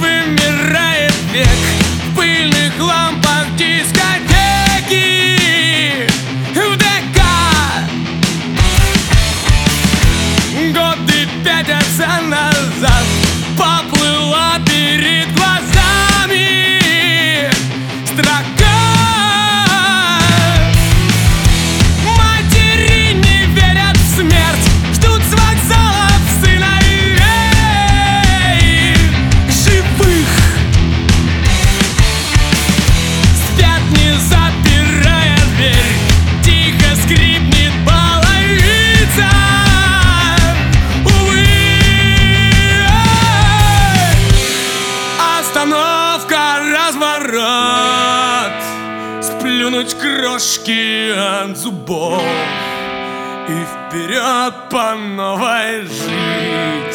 вымирает век в пыльных лампах дискотеки в ДК. Годы пятятся назад, поплыла перед глазами строка. Матери не верят в смерть, ждут с вокзалов сыновей живых. Спят, не запирая дверь, тихо скрипнет половица. Увы, остановка, разворот, сплюнуть крошки от зубов и вперед по новой жить.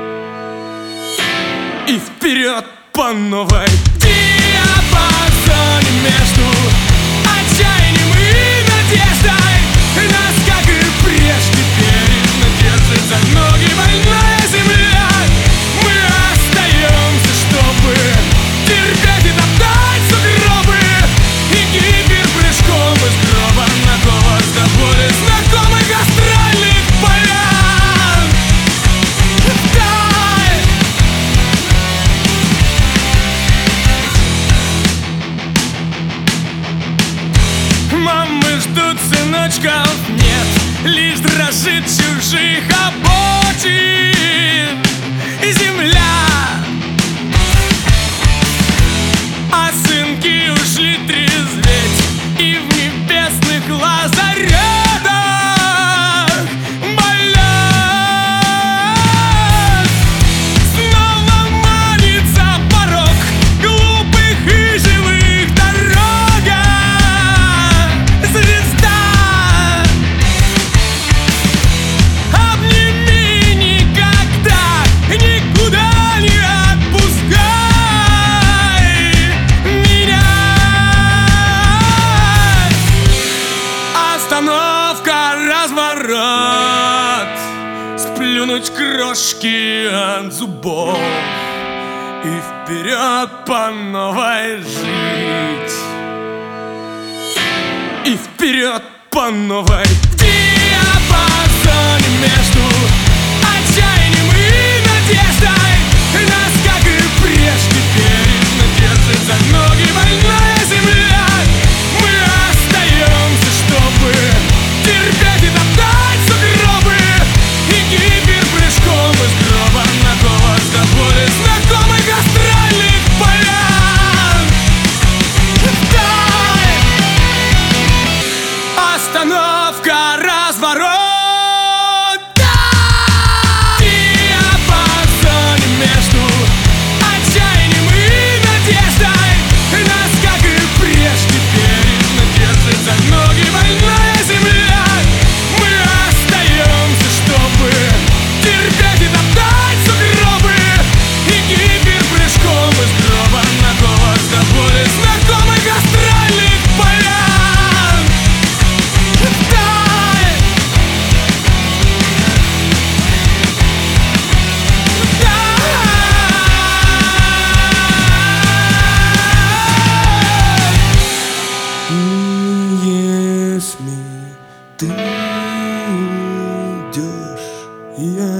И вперед по новой. Диапазоне между отчаянием и надеждой нас, как и прежде, бережно держится ноги больная земля. Мы остаемся, чтобы терпеть и топтать сугробы, и гиперпрыжком из гроба на голос до боли знакомых астральных полян. Вдаль. Мамы ждут сыночков, нет, лишь дрожит чужих обочин и земля. А сынки ушли трезветь и в небесных лазаретах болят. Снова манится порог глупых и живых дорога. Звезда, обними никогда, никуда не отпускай меня. Остановка, разворот, сплюнуть крошки от зубов и вперед по новой жить. И вперед по новой. В диапазоне между отчаянием и надеждой нас, как и прежде, бережно держится ноги больная земля. Мы остаемся, чтобы терпеть и топтать сугробы, и гиперпрыжком из гроба на голос до боли знакомых астральных полян. Вдаль. Остановка, разворот. В диапазоне между отчаянием и надеждой нас, как и прежде, бережно держится ноги больная земля. Мы остаемся, чтобы терпеть и топтать сугробы, и гиперпрыжком из гроба на голос до боли знакомых астральных полян. Вдаль. Если ты уйдешь, я